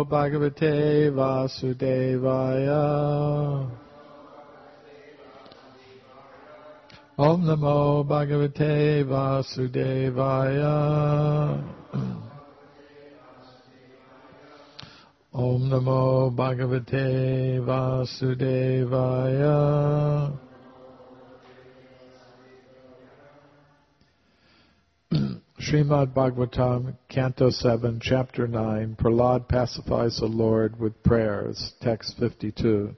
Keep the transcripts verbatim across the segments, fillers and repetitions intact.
Bhagavate Vasudevaya. Om Namo Bhagavate Vasudevaya. Om Namo Bhagavate Vasudevaya. Srimad Bhagavatam, Canto seven, Chapter nine, Prahlad pacifies the Lord with prayers, Text fifty-two.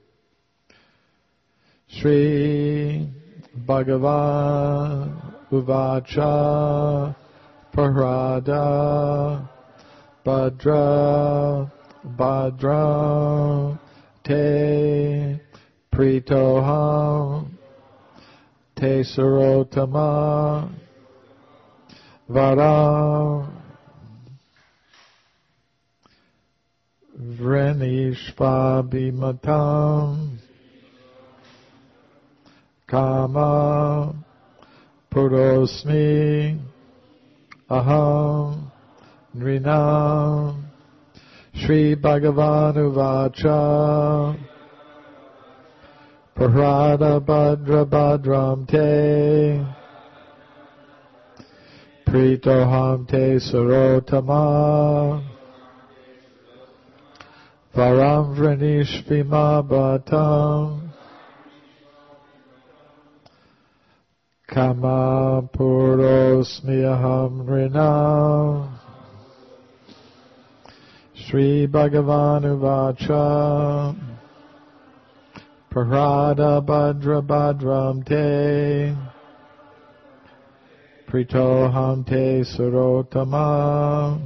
Shri Bhagavan Uvacha Prahlada Bhadra Bhadra Te Pritoham Te Sarotama Varam Vrenishvabimatam Kama Purosmi Aham Nrinam Shri Bhagavan Uvacha Prahlada Bhadra Bhadram Te Pritoham Te Sarotama Varam Vrenishvima Kama Purosmi Aham Nrinam Shri Bhagavan Uvacha Prahlada Bhadra Bhadram Te Pritoham Te Sarotama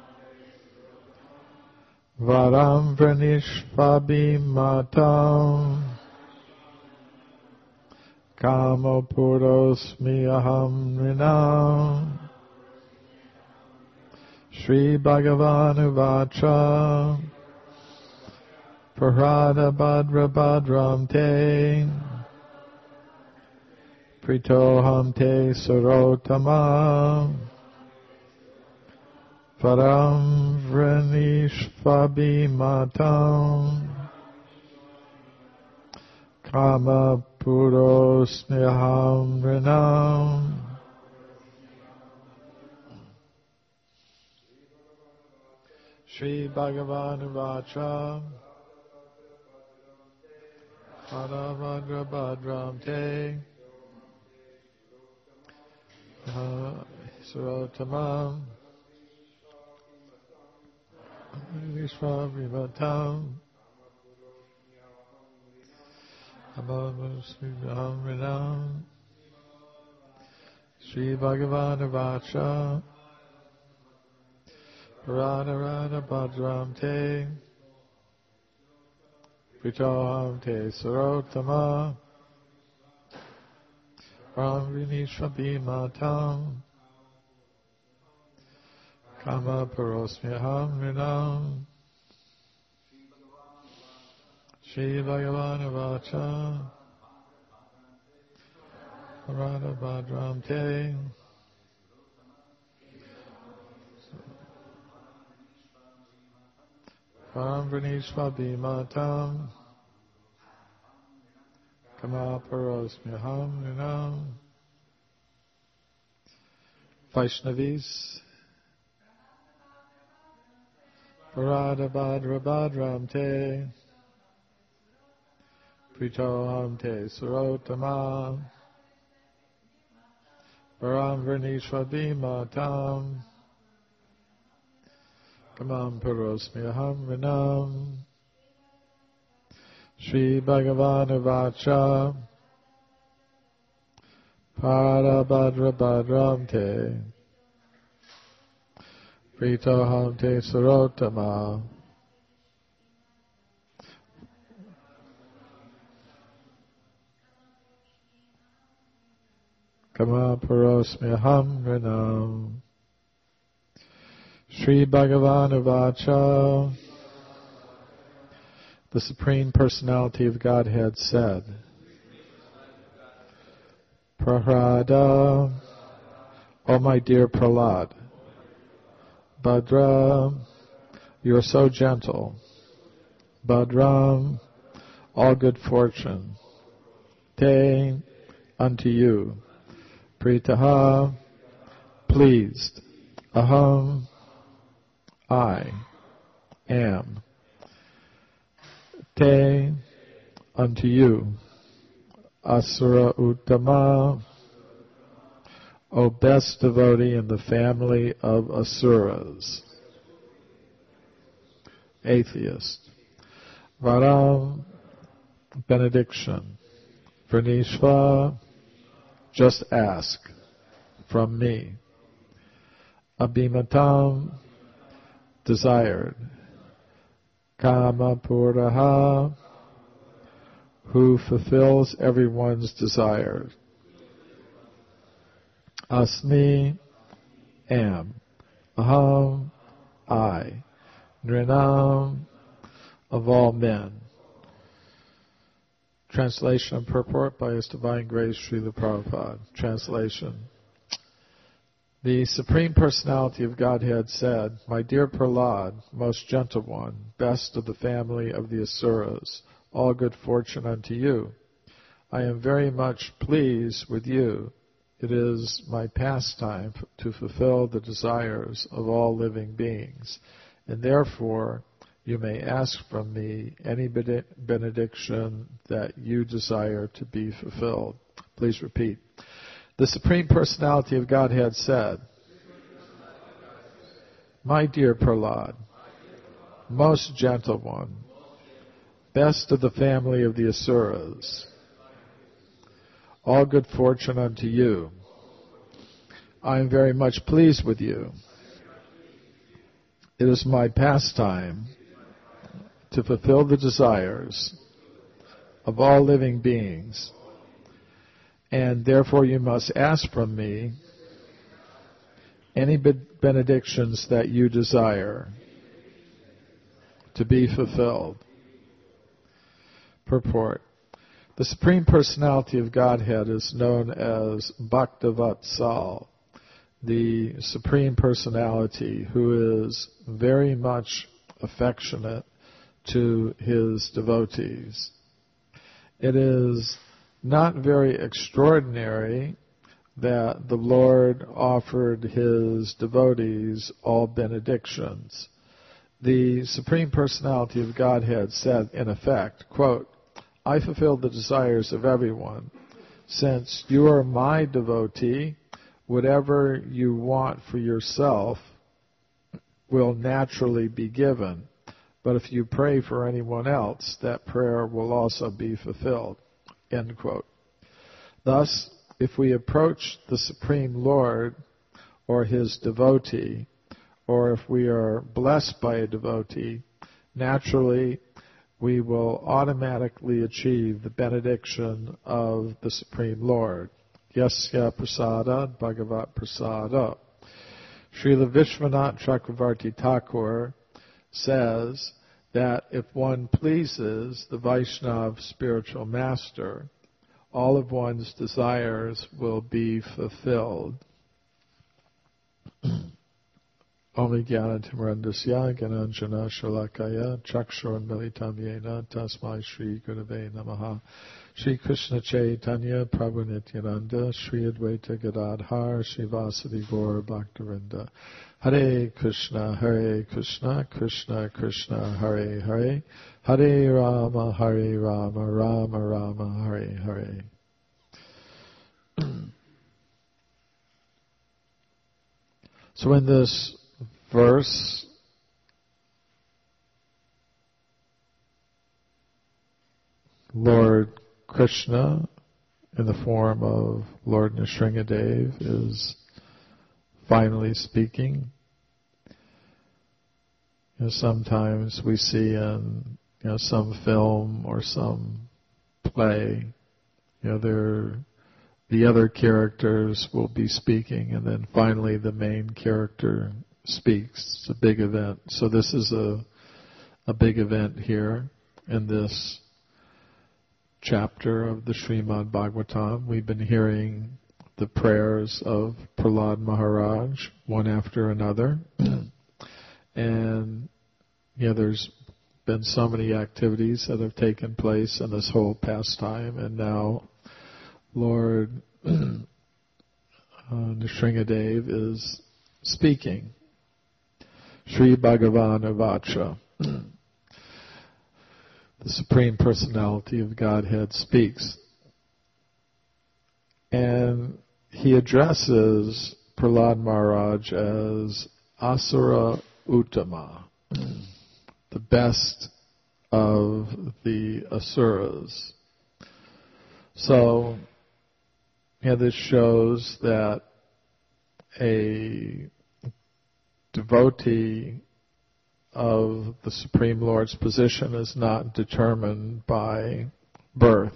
Varam Vrenishvabimatam Kama Purosmi Aham Nrinam Shri Bhagavan Uvacha Prahlada Bhadra Bhadram Te Pritoham Te Sarotama Varam Vrenishvabimatam Kama Purosmi Aham Nrinam Shri Bhagavan Uvacha Bhadra Bhadram Te Sarotamam Vishvavivatam Abhavasmidham Rinam Shri Bhagavan Uvacha Radha Radha Bhadram Te Pritoham Te Sarotama Ram Vinishvabimatam Kama Purosmiham Nrinam Shri Bhagavan Uvacha Radha Bhadram Te Ram Vinishvabimatam Kama Purosmiham Nrinam. Vaishnavis. Parada Bhadra Bhadram Te Pritoham Te Sarotama Varam Vrenishvabimatam Kamam Purosmiham Nrinam Shri Bhagavan Uvacha Pada Bhadra Bhadram Te Pritoham Te Sarotama Kama Purosmiham Nrinam Shri Bhagavan Uvacha. The Supreme Personality of Godhead said, Prahlada, O my dear Prahlad, Bhadra, You are so gentle. Badram, all good fortune. Te, unto you. Pritaha, pleased. Aham, I am. Te, unto you. Asura Uttama, O best devotee in the family of Asuras. Atheist. Varam, benediction. Vernishva, just ask, from me. Abhimatam, desired. Kama Puraha, who fulfills everyone's desires. Asmi, am. Aham, I. Nrinam, of all men. Translation and purport by His Divine Grace Srila Prabhupada. Translation. The Supreme Personality of Godhead said, My dear Prahlad, most gentle one, best of the family of the Asuras, all good fortune unto you. I am very much pleased with you. It is my pastime to fulfill the desires of all living beings, and therefore you may ask from me any benediction that you desire to be fulfilled. Please repeat. The Supreme Personality of Godhead said, My dear Prahlad, most gentle one, best of the family of the Asuras, all good fortune unto you. I am very much pleased with you. It is my pastime to fulfill the desires of all living beings, and therefore you must ask from me any benedictions that you desire to be fulfilled. Purport. The Supreme Personality of Godhead is known as Bhaktavatsal, the Supreme Personality who is very much affectionate to His devotees. It is not very extraordinary that the Lord offered His devotees all benedictions. The Supreme Personality of Godhead said, in effect, quote, I fulfill the desires of everyone. Since you are my devotee, whatever you want for yourself will naturally be given. But if you pray for anyone else, that prayer will also be fulfilled. End quote. Thus, if we approach the Supreme Lord or His devotee, or if we are blessed by a devotee, naturally we will automatically achieve the benediction of the Supreme Lord. Yasya prasada bhagavat prasada. Srila Vishwanath Chakravarti Thakur says that if one pleases the Vaishnava spiritual master, all of one's desires will be fulfilled. Om Jnanatimrandasya Gananjana Shalakaya Chakshur Militam Yena Tasmai Shri Gurave Namaha. Shri Krishna Chaitanya Prabhu Nityananda Shri Advaita Gadadhar Shri Vasadi Gaur Bhaktavinda. Hare Krishna Hare Krishna Krishna Krishna Hare Hare Hare Rama Hare Rama Rama Rama Hare Hare. So in this verse, Lord Krishna, in the form of Lord Nrsingadev, is finally speaking. You know, sometimes we see in you know some film or some play, you know, there the other characters will be speaking, and then finally the main character speaks. It's a big event. So this is a a big event here in this chapter of the Srimad Bhagavatam. We've been hearing the prayers of Prahlad Maharaj, one after another. And you know, there's been so many activities that have taken place in this whole pastime, and now Lord uh, Nrsingadev is speaking. Sri Bhagavana Vacha. The Supreme Personality of Godhead speaks. And he addresses Prahlad Maharaj as Asura Uttama, the best of the Asuras. So, yeah, this shows that a devotee of the Supreme Lord's position is not determined by birth.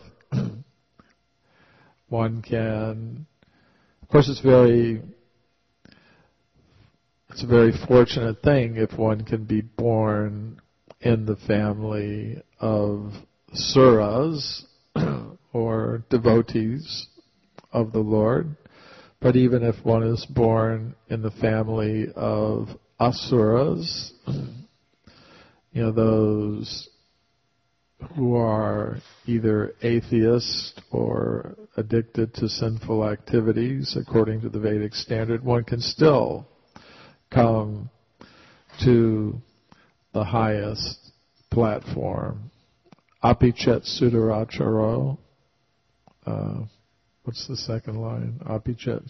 One can, of course, it's very, it's a very fortunate thing if one can be born in the family of suras or devotees of the Lord. But even if one is born in the family of asuras, you know, those who are either atheist or addicted to sinful activities according to the Vedic standard, one can still come to the highest platform. Apichet Sudaracharo. Uh, what's the second line? Apichet.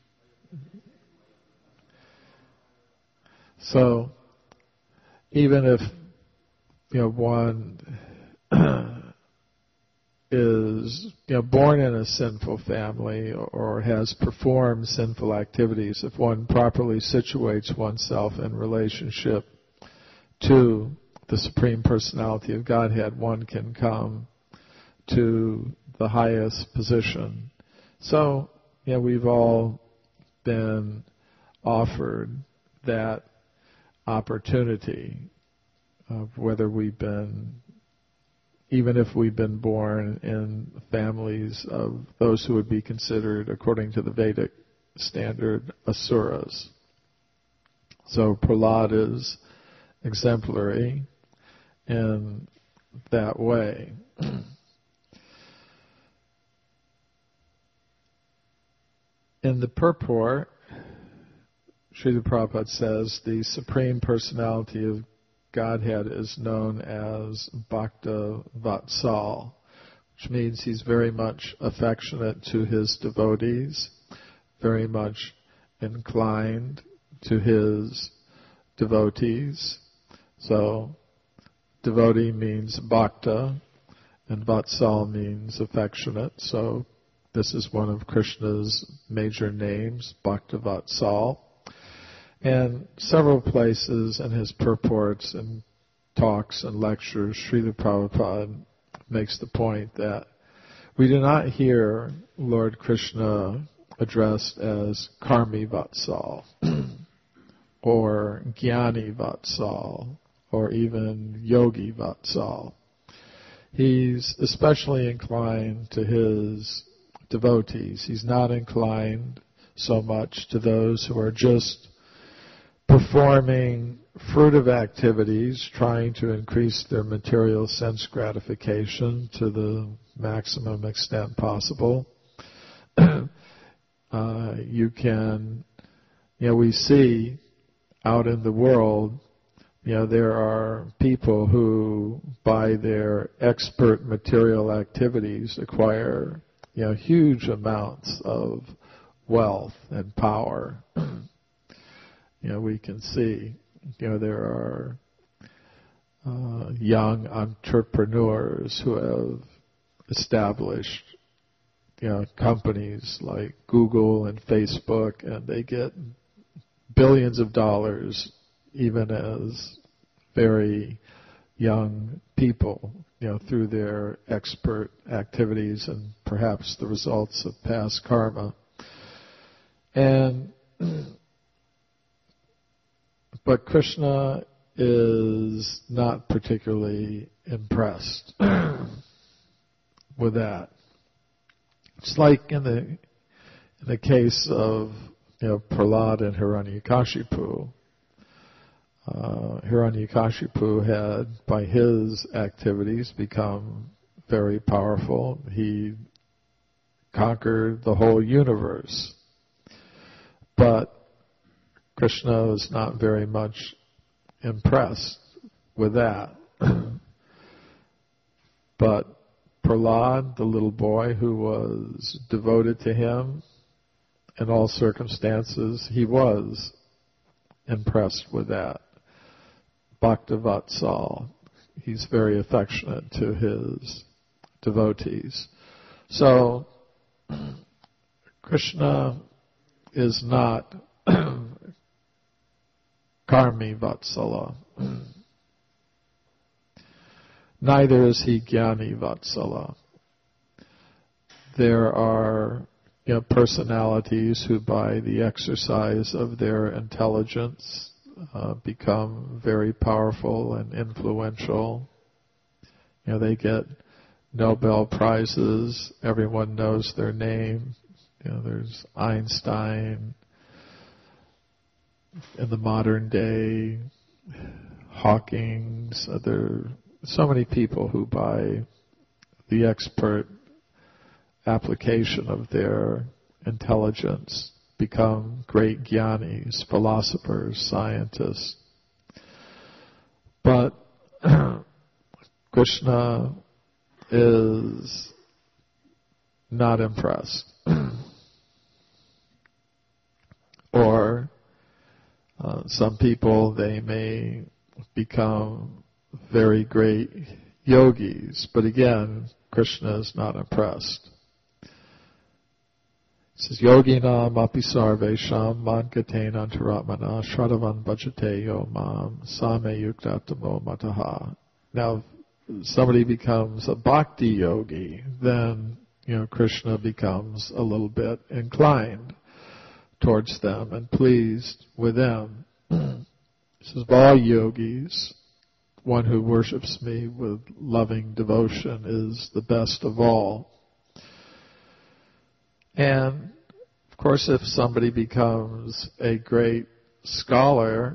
So, even if, you know, one is, you know, born in a sinful family or has performed sinful activities, if one properly situates oneself in relationship to the Supreme Personality of Godhead, one can come to the highest position. So, you know, we've all been offered that opportunity of whether we've been, even if we've been born in families of those who would be considered, according to the Vedic standard, asuras. So Prahlad is exemplary in that way. In the purport, Srila Prabhupada says the Supreme Personality of Godhead is known as Bhakta Vatsal, which means he's very much affectionate to his devotees, very much inclined to his devotees. So, devotee means bhakta, and Vatsal means affectionate. So, this is one of Krishna's major names, Bhakta Vatsal. And several places in his purports and talks and lectures, Srila Prabhupada makes the point that we do not hear Lord Krishna addressed as Karmi Vatsal or Jnani Vatsal or even Yogi Vatsal. He's especially inclined to his devotees. He's not inclined so much to those who are just performing fruitive activities, trying to increase their material sense gratification to the maximum extent possible. uh, you can, you know, we see out in the world, you know, there are people who, by their expert material activities, acquire, you know, huge amounts of wealth and power. You know, we can see, you know, there are uh, young entrepreneurs who have established, you know, companies like Google and Facebook, and they get billions of dollars even as very young people, you know, through their expert activities and perhaps the results of past karma. And but Krishna is not particularly impressed with that. It's like in the in the case of, you know, Prahlad and Hiranyakashipu. uh, Hiranyakashipu had, by his activities, become very powerful. He conquered the whole universe. But Krishna was not very much impressed with that. But Prahlad, the little boy who was devoted to him in all circumstances, he was impressed with that. Bhakta-vatsal, he's very affectionate to his devotees. So, Krishna is not karmi vatsala. Neither is he jnani vatsala. There are, you know, personalities who, by the exercise of their intelligence, uh, become very powerful and influential. You know, they get Nobel Prizes. Everyone knows their name. You know, there's Einstein in the modern day, Hawking's. Uh, there are so many people who, by the expert application of their intelligence, become great jnanis, philosophers, scientists. But Krishna is not impressed. Or uh, some people, they may become very great yogis, but again, Krishna is not impressed. It says, Yoginam api sarvesham mangaten antaratmana shradavan bhajate yo mam same yuktatamo mataha. Now, if somebody becomes a bhakti yogi, then, you know, Krishna becomes a little bit inclined towards them and pleased with them. He says, of all yogis, one who worships me with loving devotion is the best of all. And, of course, if somebody becomes a great scholar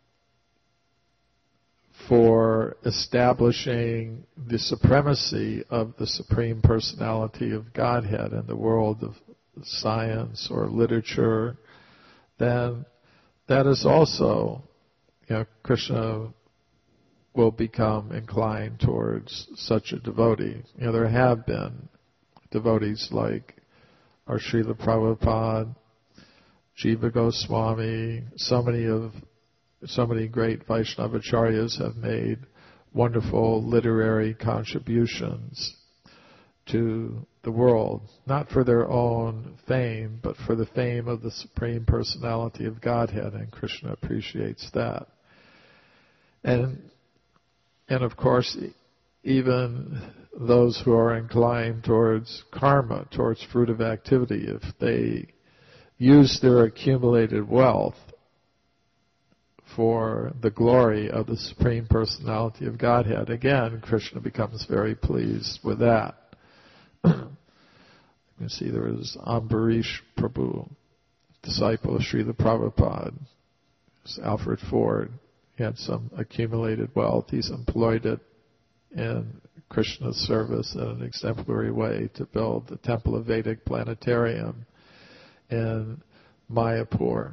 for establishing the supremacy of the Supreme Personality of Godhead in the world of science or literature, then that is also, you know, Krishna will become inclined towards such a devotee. You know, there have been devotees like our Srila Prabhupada, Jiva Goswami, so many of so many great Vaishnavacharyas have made wonderful literary contributions to the world, not for their own fame, but for the fame of the Supreme Personality of Godhead, and Krishna appreciates that. And, and of course, even those who are inclined towards karma, towards fruit of activity, if they use their accumulated wealth for the glory of the Supreme Personality of Godhead, again, Krishna becomes very pleased with that. You can see there was Ambarish Prabhu, disciple of Srila Prabhupada. Alfred Ford. He had some accumulated wealth. He's employed it in Krishna's service in an exemplary way to build the Temple of Vedic Planetarium in Mayapur.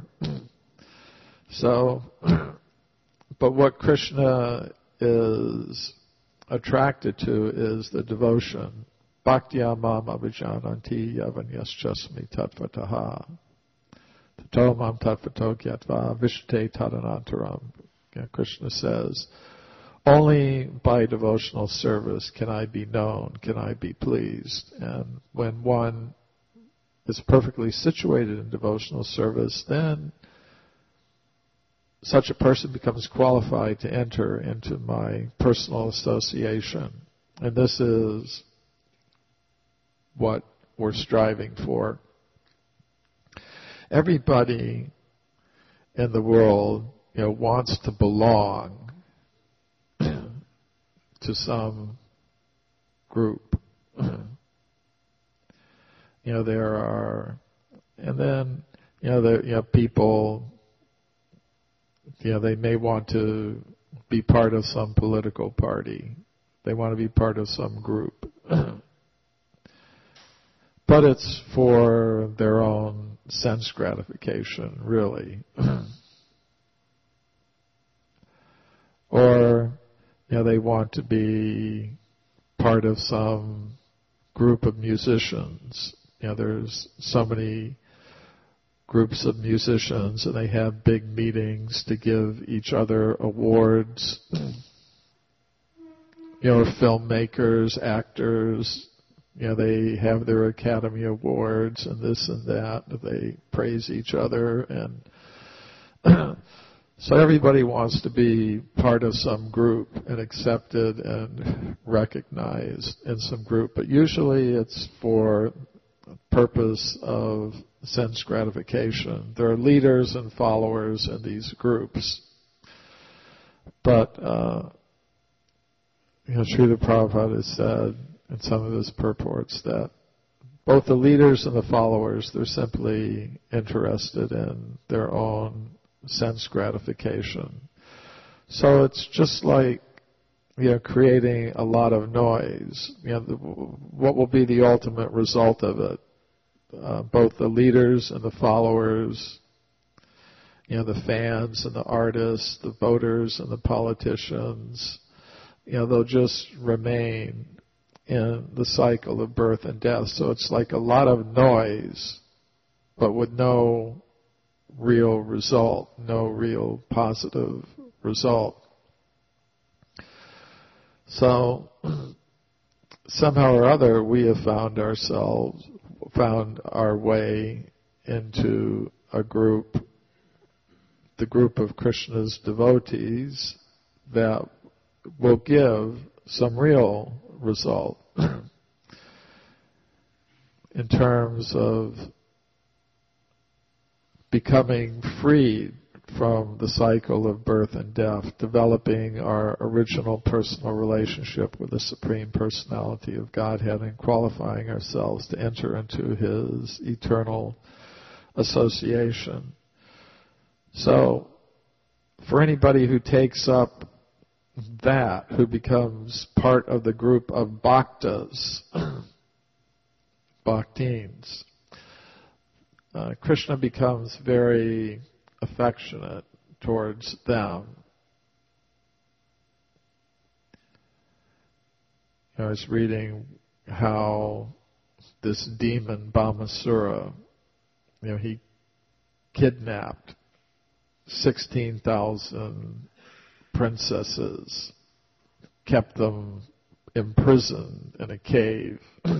So, but what Krishna is attracted to is the devotion. Bhaktya mam abhijananti yavanyaschasmi tatvataha. Tato mam tatvato gyatva vishte tadanantaram. Krishna says, only by devotional service can I be known, can I be pleased. And when one is perfectly situated in devotional service, then such a person becomes qualified to enter into my personal association. And this is what we're striving for. Everybody in the world, you know, wants to belong to some group. You know, there are, and then, you know, there, you know, people you know, they may want to be part of some political party. They want to be part of some group. But it's for their own sense gratification, really. Or, you know, they want to be part of some group of musicians. You know, there's so many groups of musicians, and they have big meetings to give each other awards. You know, filmmakers, actors, you know, they have their Academy Awards and this and that. They praise each other, and so everybody wants to be part of some group and accepted and recognized in some group. But usually it's for the purpose of sense gratification. There are leaders and followers in these groups. But, uh, you know, Srila Prabhupada has said in some of his purports that both the leaders and the followers, they're simply interested in their own sense gratification. So it's just like, you know, creating a lot of noise. You know, the, what will be the ultimate result of it? Uh, both the leaders and the followers, you know, the fans and the artists, the voters and the politicians, you know, they'll just remain in the cycle of birth and death. So it's like a lot of noise, but with no real result, no real positive result. So somehow or other we have found ourselves, found our way into a group, the group of Krishna's devotees, that will give some real result in terms of becoming freed from the cycle of birth and death, developing our original personal relationship with the Supreme Personality of Godhead, and qualifying ourselves to enter into His eternal association. So, for anybody who takes up that, who becomes part of the group of bhaktas, bhaktins, uh, Krishna becomes very affectionate towards them. I was reading how this demon Bhamasura, you know, he kidnapped sixteen thousand princesses, kept them imprisoned in a cave.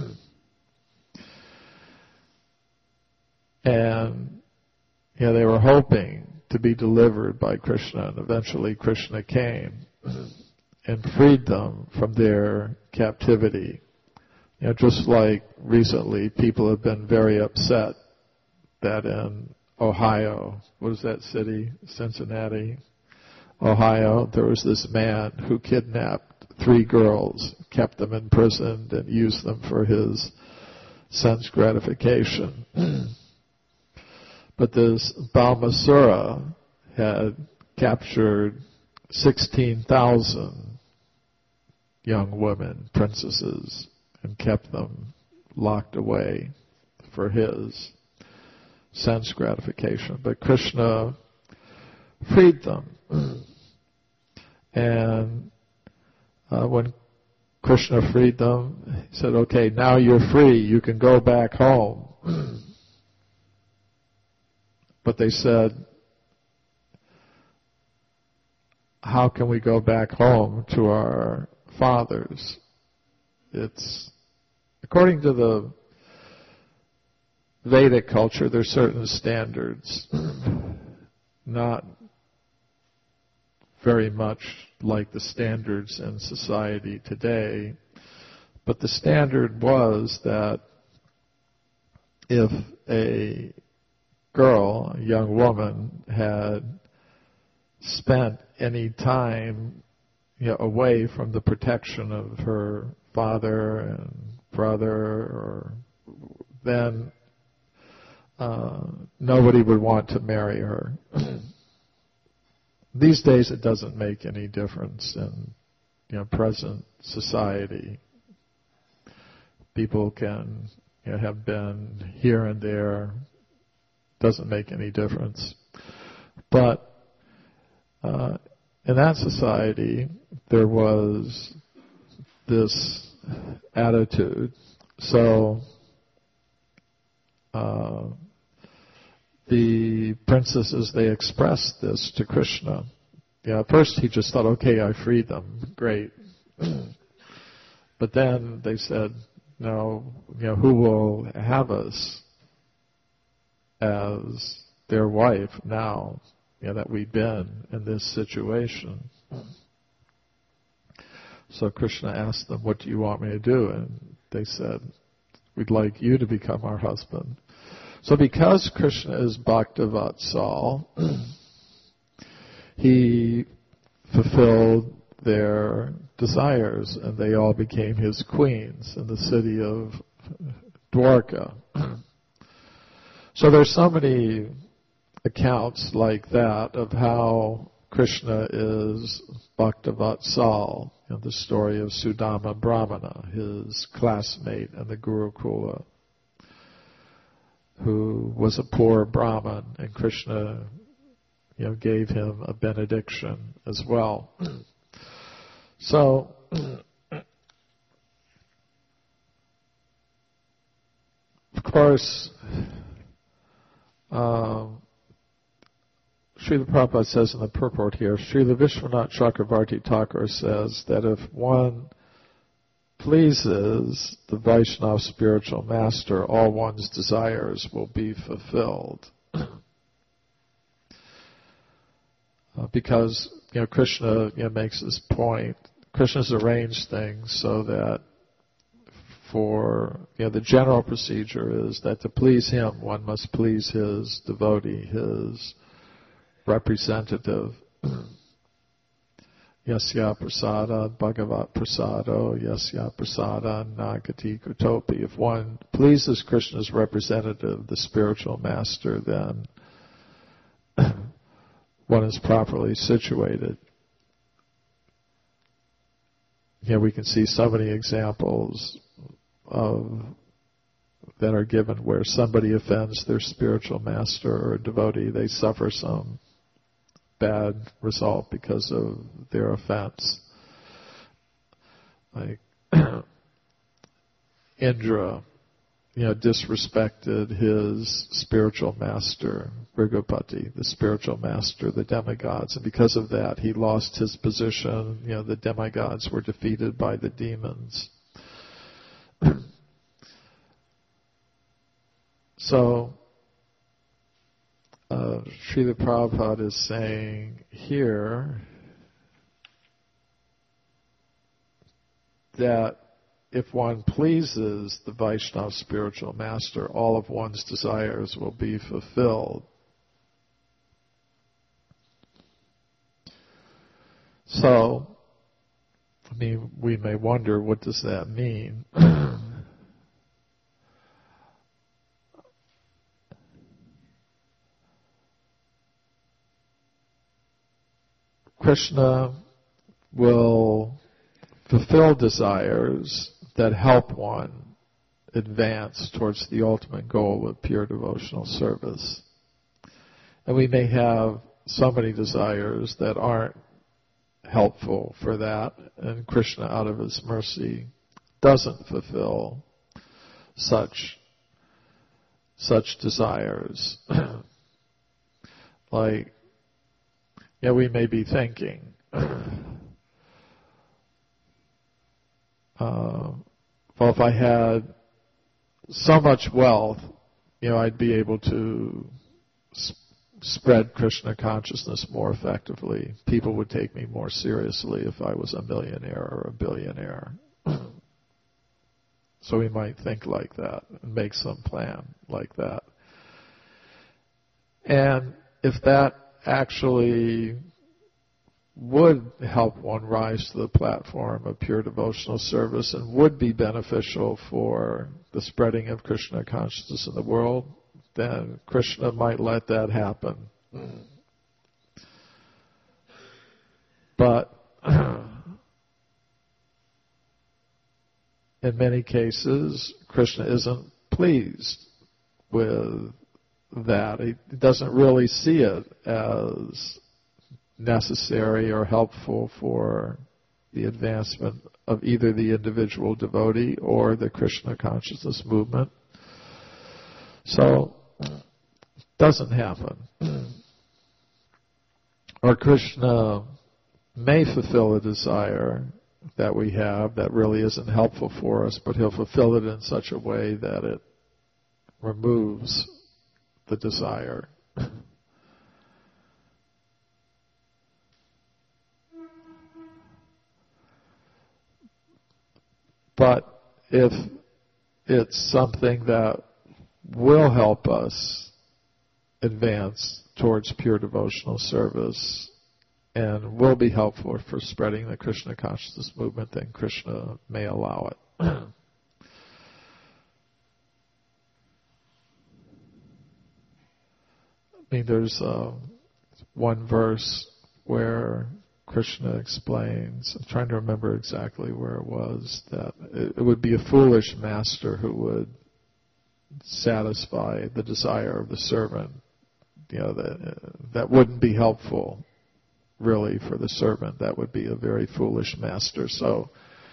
And, you know, they were hoping to be delivered by Krishna, and eventually Krishna came and freed them from their captivity. You know, just like recently, people have been very upset that in Ohio, what is that city? Cincinnati, Ohio, there was this man who kidnapped three girls, kept them imprisoned, and used them for his sense gratification. But this Bhamasura had captured sixteen thousand young women, princesses, and kept them locked away for his sense gratification. But Krishna freed them. And uh, when Krishna freed them, he said, okay, now you're free, you can go back home. But they said, how can we go back home to our fathers? It's, according to the Vedic culture, there's certain standards, not very much like the standards in society today, but the standard was that if a girl, a young woman, had spent any time, you know, away from the protection of her father and brother, or then uh, nobody would want to marry her. these days it doesn't make any difference in, you know, present society. People can, you know, have been here and there. Doesn't make any difference. But uh, in that society, there was this attitude. So uh, the princesses, they expressed this to Krishna. Yeah, at first he just thought, okay, I freed them, great. But then they said, no, you know, who will have us as their wife now, you know, that we've been in this situation? So Krishna asked them, what do you want me to do? And they said, we'd like you to become our husband. So because Krishna is Bhaktivatsal, he fulfilled their desires, and they all became his queens in the city of Dwarka. So there's so many accounts like that of how Krishna is Bhaktivatsal. You know, the story of Sudama Brahmana, his classmate in the Gurukula, who was a poor Brahmin, and Krishna, you know, gave him a benediction as well. So, of course, um, Srila Prabhupada says in the purport here, Srila Vishwanath Chakravarti Thakur says that if one pleases the Vaishnava spiritual master, all one's desires will be fulfilled. uh, because, you know, Krishna, you know, makes this point. Krishna's arranged things so that for, you know, the general procedure is that to please him, one must please his devotee, his representative. Yasya prasada bhagavat prasado yasya prasada nagati kutopi. If one pleases Krishna's representative, the spiritual master, then one is properly situated. Here we can see so many examples of that are given where somebody offends their spiritual master or devotee. They suffer some bad result because of their offense. Like Indra, you know, disrespected his spiritual master, Vrigapati, the spiritual master, the demigods, and because of that he lost his position. You know, the demigods were defeated by the demons. So, uh, Srila Prabhupada is saying here that if one pleases the Vaishnava spiritual master, all of one's desires will be fulfilled. So, I mean, we may wonder, what does that mean? Krishna will fulfill desires that help one advance towards the ultimate goal of pure devotional service. And we may have so many desires that aren't helpful for that, and Krishna, out of his mercy, doesn't fulfill such such desires. Like, yeah, we may be thinking, uh, well, if I had so much wealth, you know, I'd be able to sp- spread Krishna consciousness more effectively. People would take me more seriously if I was a millionaire or a billionaire. So we might think like that and make some plan like that. And if that actually would help one rise to the platform of pure devotional service and would be beneficial for the spreading of Krishna consciousness in the world, then Krishna might let that happen. but in many cases, Krishna isn't pleased with that. He doesn't really see it as necessary or helpful for the advancement of either the individual devotee or the Krishna consciousness movement. So, it doesn't happen. Or Krishna may fulfill a desire that we have that really isn't helpful for us, but he'll fulfill it in such a way that it removes the desire. But if it's something that will help us advance towards pure devotional service and will be helpful for spreading the Krishna consciousness movement, then Krishna may allow it. I mean, there's uh, one verse where Krishna explains, I'm trying to remember exactly where it was, that it, it would be a foolish master who would satisfy the desire of the servant. You know, that, that wouldn't be helpful really for the servant. That would be a very foolish master. So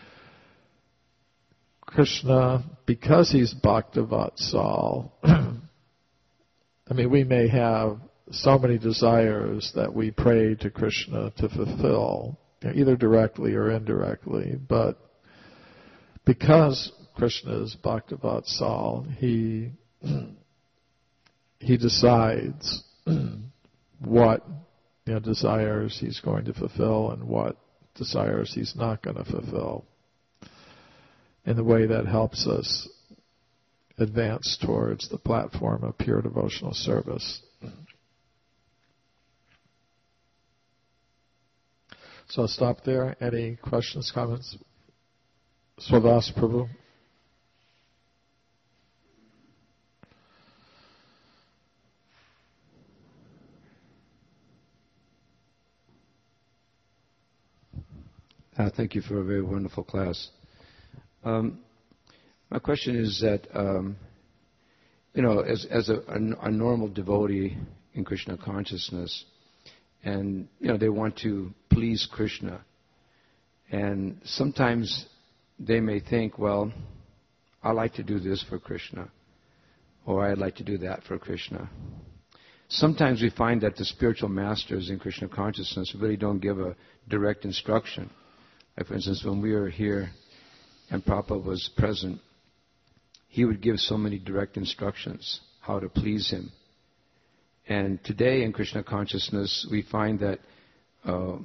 Krishna, because he's Bhaktivatsal, I mean, we may have so many desires that we pray to Krishna to fulfill, you know, either directly or indirectly, but because Krishna is Bhaktivatsal, he he decides what, you know, desires he's going to fulfill and what desires he's not going to fulfill, in the way that helps us advance towards the platform of pure devotional service. So I'll stop there. Any questions, comments? Swavas Prabhu. Uh, thank you for a very wonderful class. Um, my question is that, um, you know, as, as a, a, a normal devotee in Krishna consciousness, and, you know, they want to please Krishna, and sometimes they may think, well, I like to do this for Krishna, or I'd like to do that for Krishna. Sometimes we find that the spiritual masters in Krishna consciousness really don't give a direct instruction. Like, for instance, when we were here and Prabhupada was present, he would give so many direct instructions how to please him. And today in Krishna consciousness, we find that uh,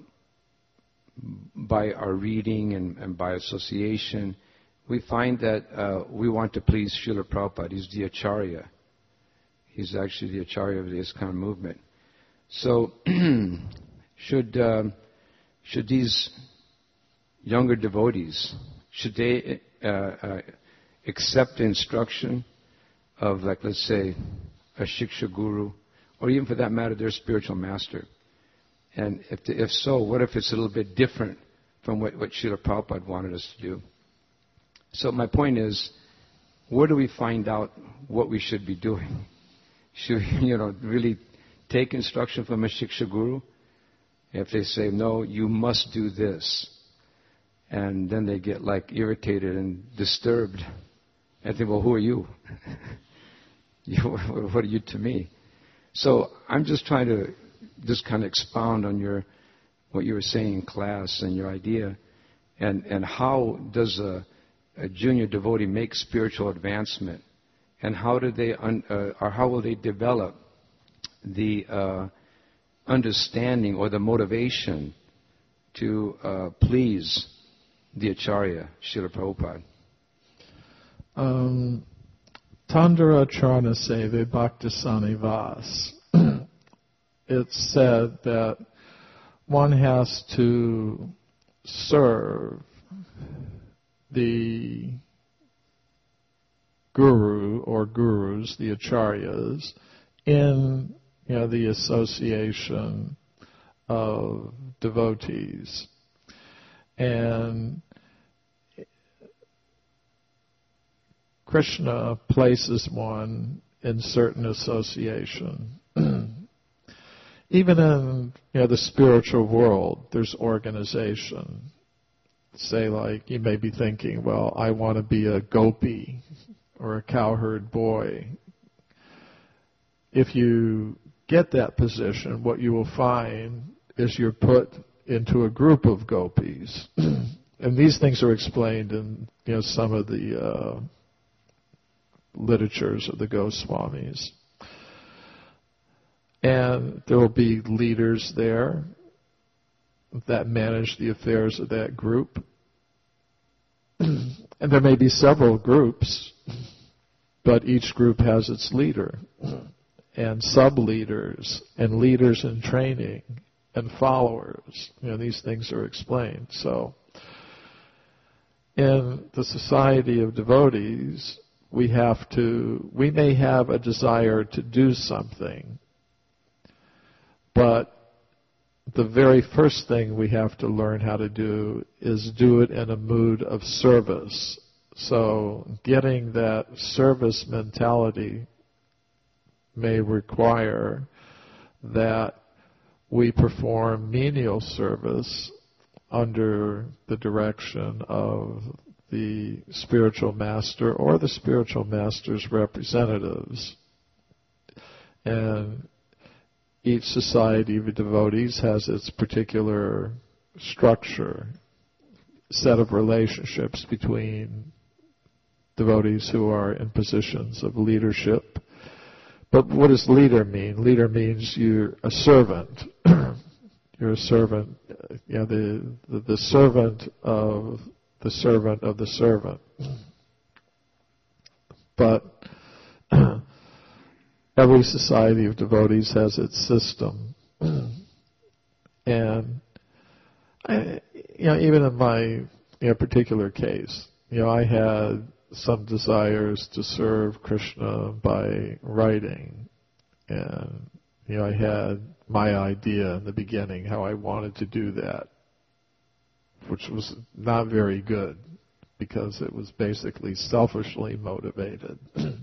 by our reading and, and by association, we find that uh, we want to please Srila Prabhupada. He's the Acharya. He's actually the Acharya of the ISKCON movement. So, should uh, should these younger devotees, should they uh, uh, accept the instruction of, like, let's say, a Shiksha Guru, or even for that matter, their spiritual master? And if, the, if so, what if it's a little bit different from what, what Srila Prabhupada wanted us to do? So my point is, where do we find out what we should be doing? Should we, you know, really take instruction from a Shiksha Guru? If they say, no, you must do this, and then they get, like, irritated and disturbed, and think, well, who are you? you what are you to me? So I'm just trying to just kind of expound on your what you were saying in class and your idea, and, and how does a, a junior devotee make spiritual advancement, and how do they un, uh, or how will they develop the uh, understanding or the motivation to uh, please the Acharya, Srila Prabhupada? Um, Tandara Charana Seve Bhaktisani Vas. It's said that one has to serve the guru or gurus, the acharyas, in, you know, the association of devotees. And Krishna places one in certain association. Even in, you know, the spiritual world, there's organization. Say, like, you may be thinking, well, I want to be a gopi or a cowherd boy. If you get that position, what you will find is you're put into a group of gopis. And these things are explained in, you know, some of the uh, literatures of the Goswamis. And there will be leaders there that manage the affairs of that group. And there may be several groups, but each group has its leader, and sub-leaders, and leaders in training, and followers. You know, these things are explained. So, in the society of devotees, we have to, we may have a desire to do something, but the very first thing we have to learn how to do is do it in a mood of service. So getting that service mentality may require that we perform menial service under the direction of the spiritual master or the spiritual master's representatives. And each society of devotees has its particular structure, set of relationships between devotees who are in positions of leadership. But what does leader mean? Leader means you're a servant. You're a servant, you know, the, the the servant of the servant of the servant. But every society of devotees has its system. And, I, you know, even in my, you know, particular case, you know, I had some desires to serve Krishna by writing. And, you know, I had my idea in the beginning how I wanted to do that, which was not very good because it was basically selfishly motivated.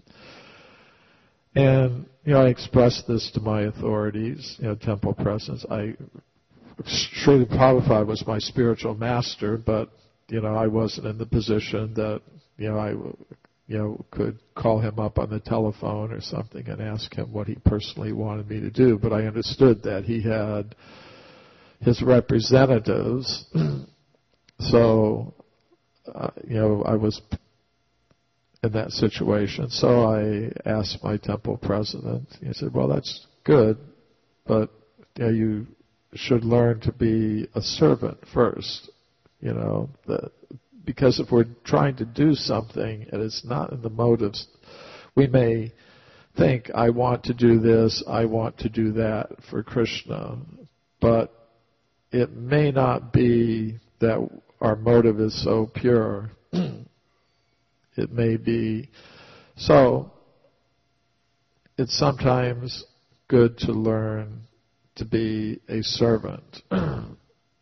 And, you know, I expressed this to my authorities, you know, temple presence. I, Srila Prabhupada was my spiritual master, but, you know, I wasn't in the position that, you know, I, you know, could call him up on the telephone or something and ask him what he personally wanted me to do. But I understood that he had his representatives. So, uh, you know, I was in that situation. So I asked my temple president. He said, well, that's good, but, you know, you should learn to be a servant first, you know, the, because if we're trying to do something and it's not in the motives, we may think, I want to do this, I want to do that for Krishna, but it may not be that our motive is so pure. It may be. So it's sometimes good to learn to be a servant. And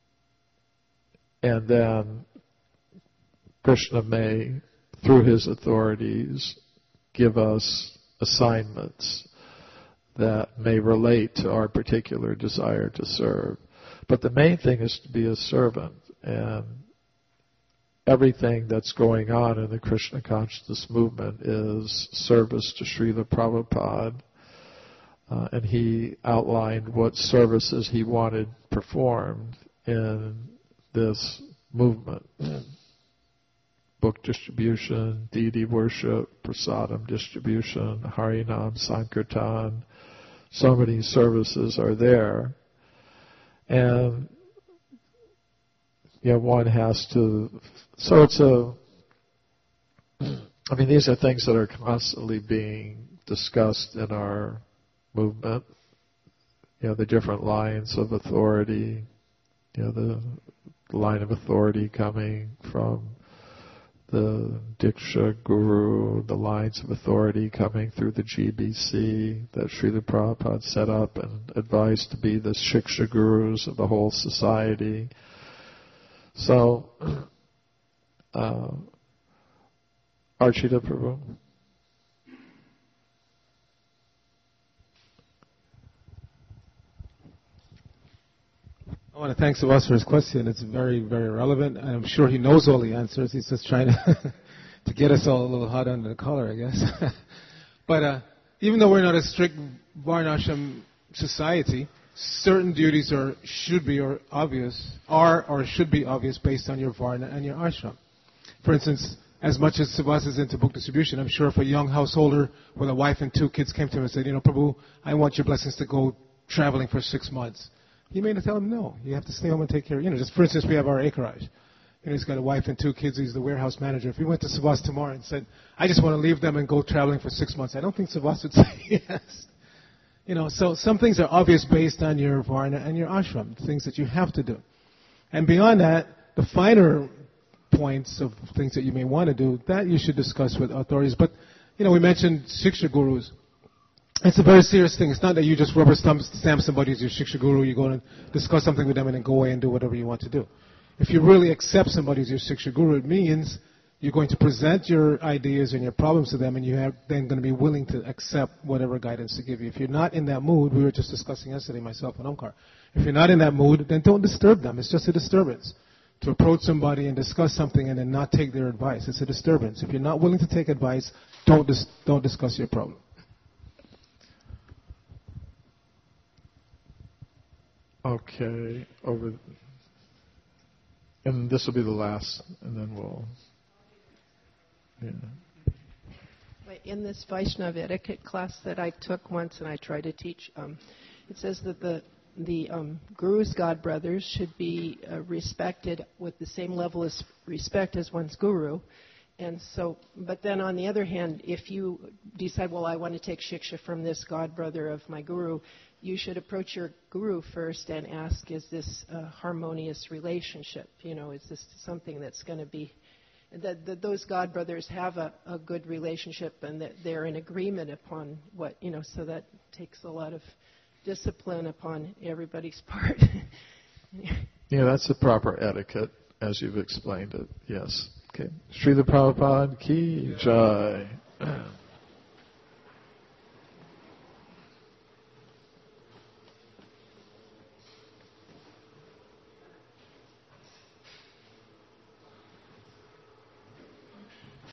then Krishna may, through his authorities, give us assignments that may relate to our particular desire to serve. But the main thing is to be a servant. And everything that's going on in the Krishna consciousness movement is service to Srila Prabhupada. Uh, and he outlined what services he wanted performed in this movement. Book distribution, deity worship, prasadam distribution, Harinam, Sankirtan. So many services are there. And, you know, one has to, so it's a, I mean, these are things that are constantly being discussed in our movement. You know, the different lines of authority, you know, the line of authority coming from the Diksha Guru, the lines of authority coming through the G B C that Srila Prabhupada set up and advised to be the Shiksha Gurus of the whole society. So, uh, Archita Prabhu. I want to thank Subhas for his question. It's very, very relevant. I'm sure he knows all the answers. He's just trying to to get us all a little hot under the collar, I guess. But uh, even though we're not a strict Varnashram society, certain duties are should be or obvious are or should be obvious based on your Varna and your ashram. For instance, as much as Subhas is into book distribution, I'm sure if a young householder with a wife and two kids came to him and said, you know, Prabhu, I want your blessings to go traveling for six months. He may not tell him no. You have to stay home and take care. You know, just for instance, we have our acreage. You know, he's got a wife and two kids. He's the warehouse manager. If he went to Subhas tomorrow and said, I just want to leave them and go traveling for six months, I don't think Subhas would say yes. You know, so some things are obvious based on your Varna and your ashram, things that you have to do. And beyond that, the finer points of things that you may want to do, that you should discuss with authorities. But, you know, we mentioned Shiksha Gurus. It's a very serious thing. It's not that you just rubber stamp, stamp somebody as your Shiksha Guru, you go and discuss something with them and then go away and do whatever you want to do. If you really accept somebody as your Shiksha Guru, it means you're going to present your ideas and your problems to them, and you're then going to be willing to accept whatever guidance they give you. If you're not in that mood, we were just discussing yesterday, myself and Omkar, if you're not in that mood, then don't disturb them. It's just a disturbance. To approach somebody and discuss something and then not take their advice, it's a disturbance. If you're not willing to take advice, don't dis- don't discuss your problem. Okay, over, and this will be the last, and then we'll, yeah. In this Vaishnava etiquette class that I took once and I tried to teach, um, it says that the the um, Guru's godbrothers should be uh, respected with the same level of respect as one's Guru. And so, but then on the other hand, if you decide, well, I want to take Shiksha from this godbrother of my Guru, you should approach your Guru first and ask, is this a harmonious relationship? You know, is this something that's going to be, that, that those godbrothers have a, a good relationship and that they're in agreement upon what, you know, so that takes a lot of discipline upon everybody's part. Yeah, that's the proper etiquette, as you've explained it, yes. Okay. Srila Prabhupada ki jai.